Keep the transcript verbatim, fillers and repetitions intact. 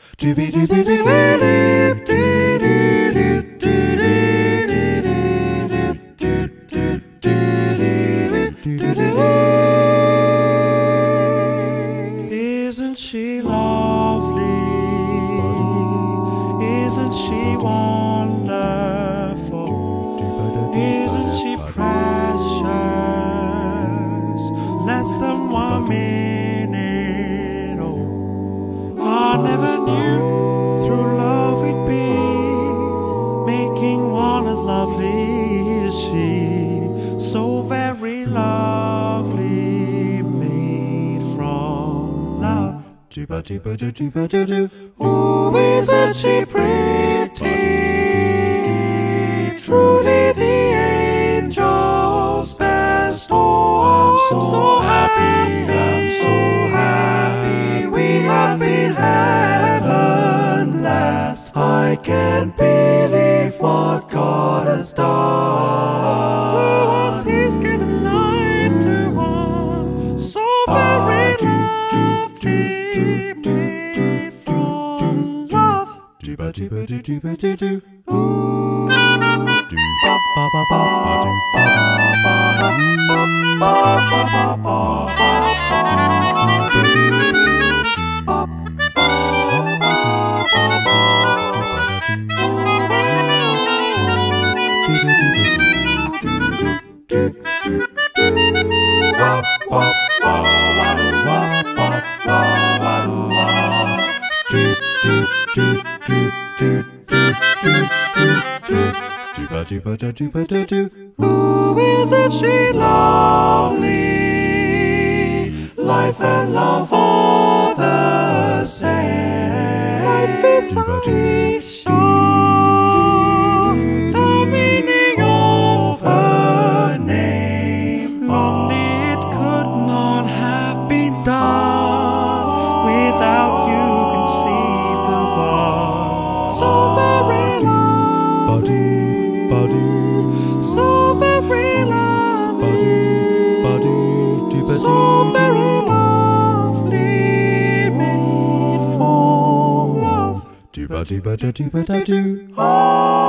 Isn't she lovely? Isn't she wonderful? Isn't she precious? Less than one minute. Oh, I never knew through love we'd be making one as lovely as she, so very lovely, made from love. Dooba dooba doo dooba doo doo. Oh, isn't she pretty? Truly the angel's best. Oh, I'm so, so happy, I'm so happy. We have been heaven blessed. I can't believe what God has done. For us, He's given life to one so very lovely, made from love. Dooba dooba doo dooba doo doo. Ooh. Ba ba ba ba doo ba ba ba ba ba ba dooba da dooba da doo. Ooh, isn't she lovely? Life and love all the same. Life is sure, the meaning of her name. But it could not have been done without you conceive the one so very lovely. So very lovely, so very lovely, made for love. Dooba dooba da dooba da doo.